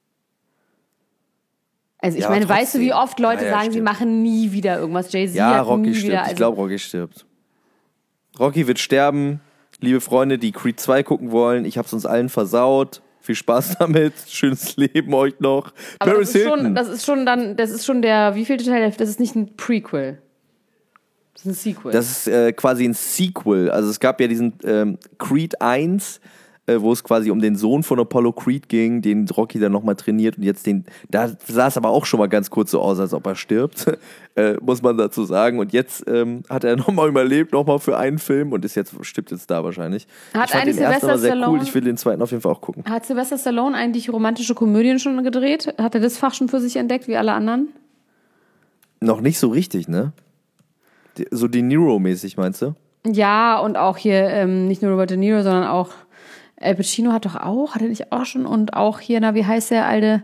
Also ich Ja, aber meine, weißt du, wie trotzdem. oft Leute Ja, ja, sagen, sie stimmt. machen nie wieder irgendwas. Jay-Z Ja, hat Rocky nie stirbt. wieder. Ich Also, glaube, Rocky stirbt. Rocky wird sterben. Liebe Freunde, die Creed zwei gucken wollen, ich hab's uns allen versaut. Viel Spaß damit. Schönes Leben euch noch. aber Paris das ist, Hilton. schon, das ist schon dann, das ist schon der, wie viel Teil? Das ist nicht ein Prequel. Das ist ein Sequel. Das ist äh, quasi ein Sequel. Also es gab ja diesen ähm, Creed eins, äh, wo es quasi um den Sohn von Apollo Creed ging, den Rocky dann nochmal trainiert und jetzt den, da sah es aber auch schon mal ganz kurz so aus, als ob er stirbt, äh, muss man dazu sagen. Und jetzt ähm, hat er nochmal überlebt, nochmal für einen Film und ist jetzt, stirbt jetzt da wahrscheinlich. Hat ich fand eigentlich den ersten aber sehr Sylvester cool, Stallone- ich will den zweiten auf jeden Fall auch gucken. Hat Sylvester Stallone eigentlich romantische Komödien schon gedreht? Hat er das Fach schon für sich entdeckt, wie alle anderen? Noch nicht so richtig, ne? Die- So De Niro-mäßig, meinst du? Ja, und auch hier ähm, nicht nur Robert De Niro, sondern auch Al Pacino hat doch auch, hat er nicht auch schon? Und auch hier, na, wie heißt der alte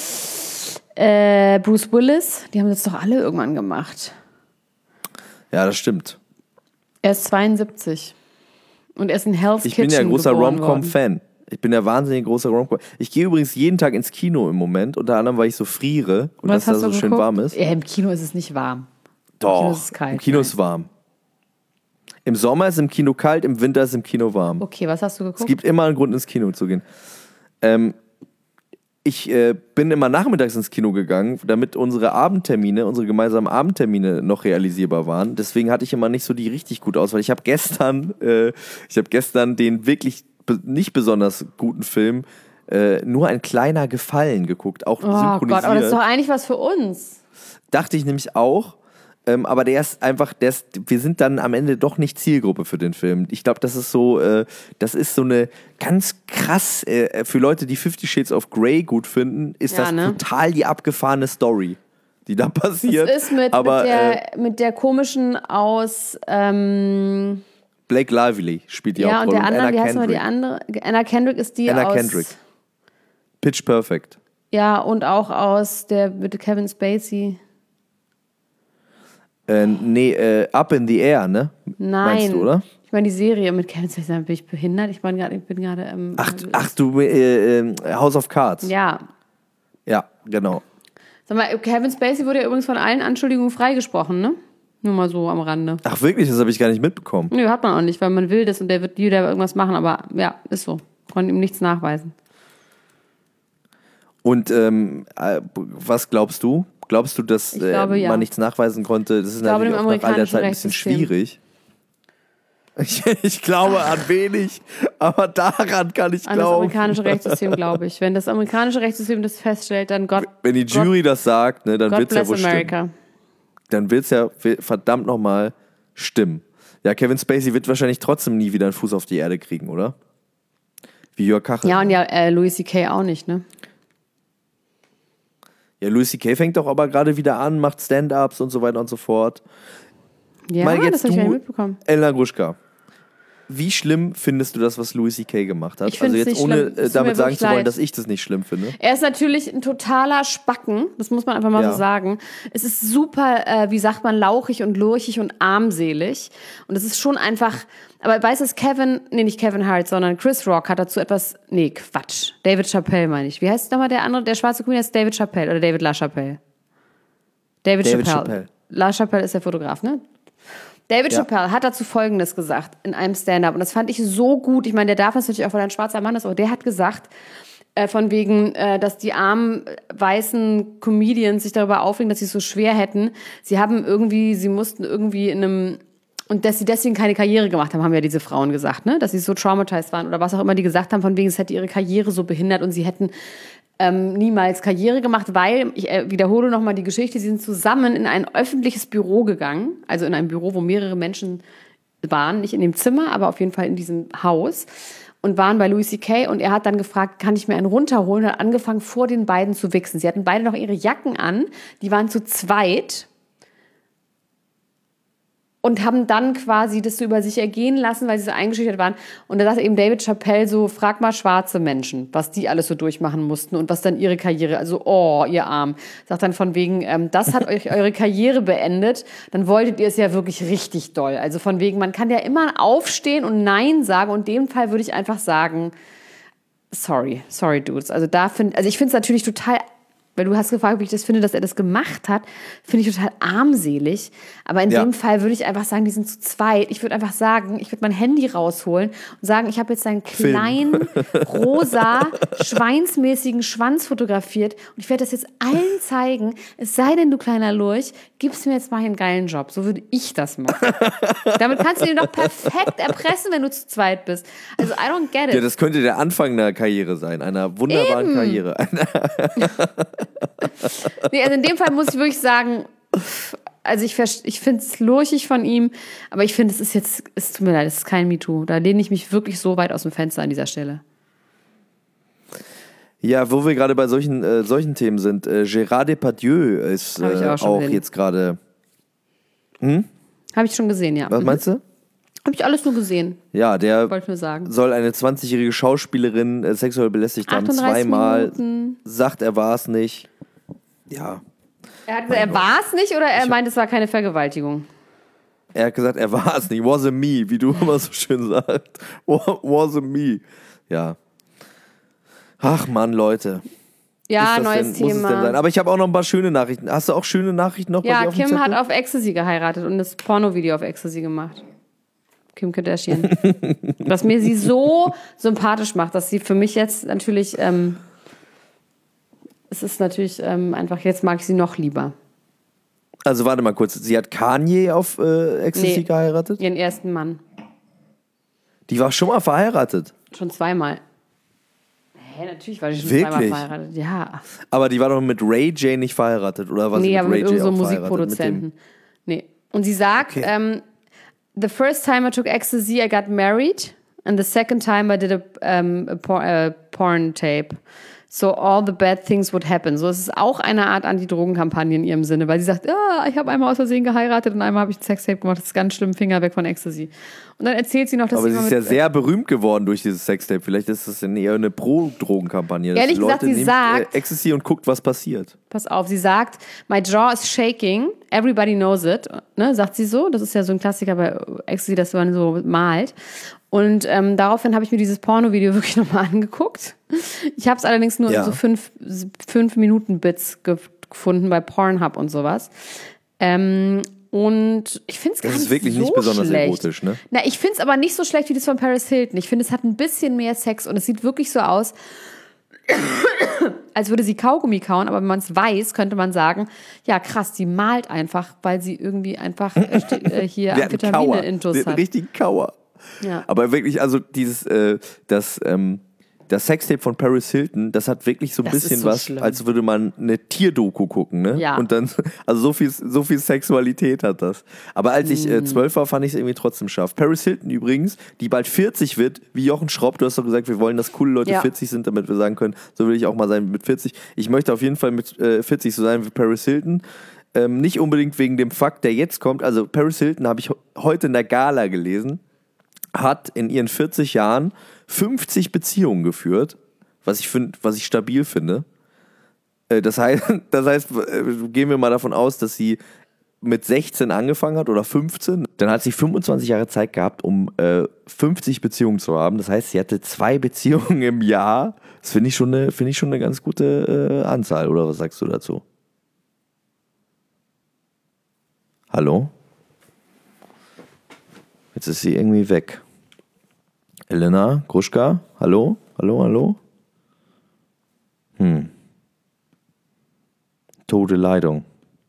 äh, Bruce Willis? Die haben das doch alle irgendwann gemacht. Ja, das stimmt. Er ist zweiundsiebzig. Und er ist in Hell's Ich Kitchen bin ja großer geboren worden. Rom-Com-Fan. Ich bin ja wahnsinnig großer Rom-Com. Ich gehe übrigens jeden Tag ins Kino im Moment, unter anderem, weil ich so friere und Was dass da hast so du schön geguckt? warm ist. Ja, im Kino ist es nicht warm. Doch, Kino ist es kalt, im Kino nein. ist warm. Im Sommer ist im Kino kalt, im Winter ist im Kino warm. Okay, was hast du Es geguckt? gibt immer einen Grund, ins Kino zu gehen. Ähm, ich äh, bin immer nachmittags ins Kino gegangen, damit unsere Abendtermine, unsere gemeinsamen Abendtermine noch realisierbar waren. Deswegen hatte ich immer nicht so die richtig gute Auswahl. Ich habe gestern, äh, ich habe gestern den wirklich be- nicht besonders guten Film äh, Nur ein kleiner Gefallen geguckt, auch Oh synchronisiert. Gott, aber das ist doch eigentlich was für uns. Dachte ich nämlich auch. Ähm, aber der ist einfach, der ist, wir sind dann am Ende doch nicht Zielgruppe für den Film. Ich glaube, das ist so, äh, das ist so eine ganz krass, äh, für Leute, die Fifty Shades of Grey gut finden, ist Ja, das ne? total die abgefahrene Story, die da passiert. Das ist mit, aber, mit, der, äh, mit der komischen aus, ähm, Blake Lively spielt die ja, und Hauptrolle. der andere, Anna wie heißt mal die Kendrick. andere? Anna Kendrick ist die Anna aus... Kendrick. Pitch Perfect. Ja, und auch aus der mit Kevin Spacey. Äh, nee, äh, Up in the Air, ne? Nein. Meinst du, oder? Ich meine die Serie mit Kevin Spacey, bin ich behindert? Ich, mein, grad, ich bin gerade... Ähm, Ach, ach du, äh, äh, House of Cards. Ja. Ja, genau. Sag mal, Kevin Spacey wurde ja übrigens von allen Anschuldigungen freigesprochen, ne? Nur mal so am Rande. Ach wirklich, das habe ich gar nicht mitbekommen. Nö, hat man auch nicht, weil man will das und der wird wieder irgendwas machen, aber ja, ist so. Konnte ihm nichts nachweisen. Und ähm, äh, was glaubst du? Glaubst du, dass Ich glaube, äh, ja. man nichts nachweisen konnte? Das ist Ich glaube, natürlich dem auch nach all der amerikanischen Zeit ein bisschen Rechtssystem. schwierig. Ich, ich glaube an wenig, aber daran kann ich An das glauben. amerikanische Rechtssystem, glaube ich. Wenn das amerikanische Rechtssystem das feststellt, dann Gott, Wenn die Jury das sagt, ne, dann God wird es ja bless wohl stimmen. America. Dann wird es ja verdammt nochmal stimmen. Ja, Kevin Spacey wird wahrscheinlich trotzdem nie wieder einen Fuß auf die Erde kriegen, oder? Wie Jörg Kachel. Ja, und ja, äh, Louis C K auch nicht, ne? Ja, Louis C K fängt doch aber gerade wieder an, macht Stand-Ups und so weiter und so fort. Ja, Mal jetzt das habe ich du, gar nicht mitbekommen. Elena Gruschka. Wie schlimm findest du das, was Louis C K gemacht hat? Ich find's also jetzt nicht ohne schlimm. Es äh, tut mir damit sagen wirklich zu wollen, leid. dass ich das nicht schlimm finde. Er ist natürlich ein totaler Spacken, das muss man einfach mal Ja. so sagen. Es ist super, äh, wie sagt man, lauchig und lurchig und armselig. Und es ist schon einfach, aber weißt du, Kevin, nee, nicht Kevin Hart, sondern Chris Rock hat dazu etwas, nee, Quatsch. David Chappelle meine ich. Wie heißt nochmal der andere, der schwarze Comedian ist David Chappelle oder David LaChapelle? David, David Chappelle. Chappelle. LaChapelle ist der Fotograf, ne? David Ja. Chappelle hat dazu Folgendes gesagt in einem Stand-up und das fand ich so gut. Ich meine, der darf das natürlich auch, weil er ein schwarzer Mann ist, aber der hat gesagt, äh, von wegen, äh, dass die armen weißen Comedians sich darüber aufregen, dass sie es so schwer hätten. Sie haben irgendwie, sie mussten irgendwie in einem, und dass sie deswegen keine Karriere gemacht haben, haben ja diese Frauen gesagt, ne? Dass sie so traumatized waren oder was auch immer die gesagt haben, von wegen, es hätte ihre Karriere so behindert und sie hätten ähm, niemals Karriere gemacht, weil, ich äh, wiederhole nochmal die Geschichte, sie sind zusammen in ein öffentliches Büro gegangen, also in ein Büro, wo mehrere Menschen waren, nicht in dem Zimmer, aber auf jeden Fall in diesem Haus und waren bei Louis C K und er hat dann gefragt, kann ich mir einen runterholen und hat angefangen, vor den beiden zu wichsen. Sie hatten beide noch ihre Jacken an, die waren zu zweit und haben dann quasi das so über sich ergehen lassen, weil sie so eingeschüchtert waren. Und da sagte eben David Chappelle so, frag mal schwarze Menschen, was die alles so durchmachen mussten und was dann ihre Karriere, also oh, ihr Arm. Sagt dann von wegen, ähm, das hat euch eure Karriere beendet, dann wolltet ihr es ja wirklich richtig doll. Also von wegen, man kann ja immer aufstehen und Nein sagen und in dem Fall würde ich einfach sagen, sorry, sorry Dudes. Also da finde, also ich finde es natürlich total, weil du hast gefragt, wie ich das finde, dass er das gemacht hat, finde ich total armselig. Aber in Ja. dem Fall würde ich einfach sagen, die sind zu zweit. Ich würde einfach sagen, ich würde mein Handy rausholen und sagen, ich habe jetzt einen Film. kleinen, rosa, schweinsmäßigen Schwanz fotografiert und ich werde das jetzt allen zeigen. Es sei denn, du kleiner Lurch, gibst mir jetzt mal einen geilen Job. So würde ich das machen. Damit kannst du den doch perfekt erpressen, wenn du zu zweit bist. Also I don't get it. Ja, das könnte der Anfang einer Karriere sein, einer wunderbaren Eben. Karriere. Nee, also in dem Fall muss ich wirklich sagen, pff, also ich, vers- ich finde es lurchig von ihm, aber ich finde, es ist jetzt, es tut mir leid, es ist kein MeToo. Da lehne ich mich wirklich so weit aus dem Fenster an dieser Stelle. Ja, wo wir gerade bei solchen, äh, solchen Themen sind, äh, Gérard Depardieu ist Hab ich äh, auch schon auch gesehen. jetzt gerade. Habe ich schon gesehen, ja. Was meinst du? Habe ich alles nur gesehen, Ja, der wollte ich nur sagen. soll eine zwanzigjährige Schauspielerin äh, sexuell belästigt haben, achtunddreißig zweimal. Minuten. Sagt, er war es nicht. Ja. Er hat gesagt, er war es nicht oder er meint, es war keine Vergewaltigung? Er hat gesagt, er war es nicht. Wasn't me, wie du immer so schön sagst. Wasn't me. Ja. Ach Mann, Leute. Ja, Ist das neues denn, muss es denn sein? Thema. Aber ich habe auch noch ein paar schöne Nachrichten. Hast du auch schöne Nachrichten noch bei dir Ja, auf dem Kim hat Zettel? auf Ecstasy geheiratet und das Pornovideo auf Ecstasy gemacht. Kim Kardashian. Was mir sie so sympathisch macht, dass sie für mich jetzt natürlich, ähm, es ist natürlich ähm, einfach, jetzt mag ich sie noch lieber. Also warte mal kurz, sie hat Kanye auf äh, Ecstasy Nee, geheiratet? Ihren ersten Mann. Die war schon mal verheiratet. Schon zweimal. Hä, natürlich war die schon Wirklich? zweimal verheiratet. Ja. Aber die war doch mit Ray J nicht verheiratet, oder was? Nee, aber mit Ray J irgendeinem so auch verheiratet? Musikproduzenten. Nee. Und sie sagt, Okay. ähm, the first time I took ecstasy, I got married. And the second time I did a, um, a por uh, porn tape. So all the bad things would happen. So, es ist auch eine Art Anti-Drogen-Kampagne in ihrem Sinne, weil sie sagt, ah, ich habe einmal aus Versehen geheiratet und einmal habe ich ein Sextape gemacht, das ist ganz schlimm, Finger weg von Ecstasy. Und dann erzählt sie noch, dass Aber sie sie mal ist mit, ja sehr berühmt geworden durch dieses Sextape. Vielleicht ist das eher eine Pro-Drogen-Kampagne. dass Ehrlich die gesagt, Leute sie nehmt, sagt- äh, Ecstasy und guckt, was passiert. pass auf, sie sagt, my jaw is shaking, everybody knows it, ne, sagt sie so. Das ist ja so ein Klassiker bei Ecstasy, dass man so malt. Und ähm, daraufhin habe ich mir dieses Porno-Video wirklich nochmal angeguckt. Ich habe es allerdings nur Ja. in so fünf, fünf Minuten Bits ge gefunden bei Pornhub und sowas. Ähm, und ich finde es gar Das ist nicht wirklich so nicht besonders schlecht. erotisch, ne? Na, ich finde es aber nicht so schlecht wie das von Paris Hilton. Ich finde, es hat ein bisschen mehr Sex und es sieht wirklich so aus, als würde sie Kaugummi kauen, aber wenn man es weiß, könnte man sagen, ja krass, die malt einfach, weil sie irgendwie einfach äh, ste- äh, hier Wir hatten Kauer. Vitamine-Intus Wir hatten hat. richtig Kauer. Ja. Aber wirklich, also dieses, äh, das, ähm, das Sextape von Paris Hilton, das hat wirklich so ein Das ist bisschen so was, schlimm. als würde man eine Tierdoku gucken, ne? Ja. Und dann, also so viel, so viel Sexualität hat das. Aber als ich Mhm. äh, zwölf war, fand ich es irgendwie trotzdem scharf. Paris Hilton übrigens, die bald vierzig wird, wie Jochen Schropp, du hast doch gesagt, wir wollen, dass coole Leute Ja. vierzig sind, damit wir sagen können, so will ich auch mal sein mit vierzig. Ich möchte auf jeden Fall mit äh, vierzig so sein wie Paris Hilton. Ähm, nicht unbedingt wegen dem Fakt, der jetzt kommt. Also Paris Hilton habe ich ho- heute in der Gala gelesen, hat in ihren vierzig Jahren fünfzig Beziehungen geführt, was ich, find, was ich stabil finde. Äh, Das heißt, das heißt, äh, gehen wir mal davon aus, dass sie mit sechzehn angefangen hat oder fünfzehn. Dann hat sie fünfundzwanzig Jahre Zeit gehabt, um äh, fünfzig Beziehungen zu haben. Das heißt, sie hatte zwei Beziehungen im Jahr. Das finde ich schon eine, finde ich schon eine ganz gute äh, Anzahl. Oder was sagst du dazu? Hallo? Jetzt ist sie irgendwie weg. Elena Gruschka? Hallo? Hallo, hallo? Hm. Tote Leitung.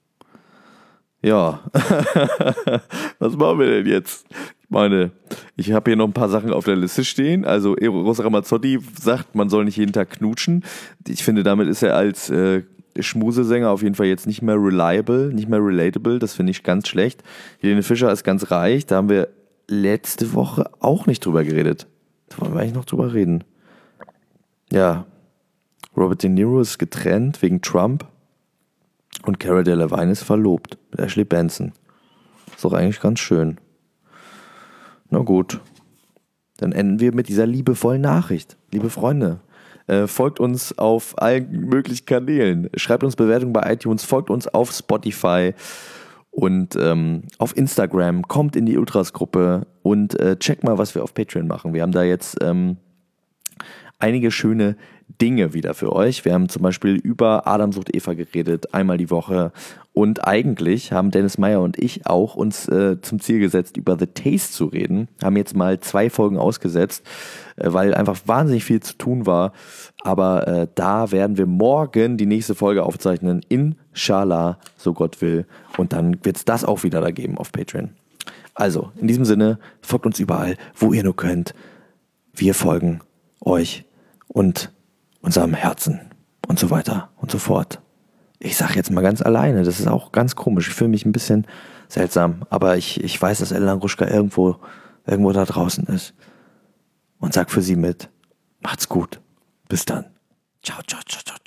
Ja. Was machen wir denn jetzt? Ich meine, ich habe hier noch ein paar Sachen auf der Liste stehen. Also Eros Ramazzotti sagt, man soll nicht jeden Tag knutschen. Ich finde, damit ist er als äh, Schmusesänger auf jeden Fall jetzt nicht mehr reliable, nicht mehr relatable. Das finde ich ganz schlecht. Helene Fischer ist ganz reich. Da haben wir letzte Woche auch nicht drüber geredet. Da wollen wir eigentlich noch drüber reden. Ja. Robert De Niro ist getrennt wegen Trump. Und Cara Delevingne ist verlobt mit Ashley Benson. Ist doch eigentlich ganz schön. Na gut. Dann enden wir mit dieser liebevollen Nachricht. Liebe Freunde, äh, folgt uns auf allen möglichen Kanälen. Schreibt uns Bewertungen bei iTunes, folgt uns auf Spotify und ähm, auf Instagram. Kommt in die Ultras-Gruppe und äh, checkt mal, was wir auf Patreon machen. Wir haben da jetzt ähm, einige schöne Dinge wieder für euch. Wir haben zum Beispiel über Adam sucht Eva geredet, einmal die Woche. Und eigentlich haben Dennis Meyer und ich auch uns äh, zum Ziel gesetzt, über The Taste zu reden. Haben jetzt mal zwei Folgen ausgesetzt, äh, weil einfach wahnsinnig viel zu tun war. Aber äh, da werden wir morgen die nächste Folge aufzeichnen. Inshallah, so Gott will. Und dann wird es das auch wieder da geben auf Patreon. Also, in diesem Sinne, folgt uns überall, wo ihr nur könnt. Wir folgen euch und unserem Herzen und so weiter und so fort. Ich sage jetzt mal ganz alleine, das ist auch ganz komisch. Ich fühle mich ein bisschen seltsam, aber ich, ich weiß, dass Elena Gruschka irgendwo, irgendwo da draußen ist. Und sag für sie mit, macht's gut. Bis dann. Ciao, ciao, ciao, ciao.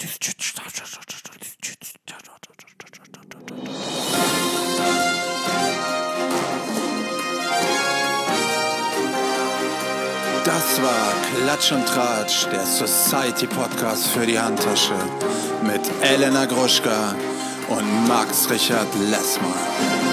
Das war Klatsch und Tratsch, der Society-Podcast für die Handtasche mit Elena Gruschka und Max Richard Lessmann.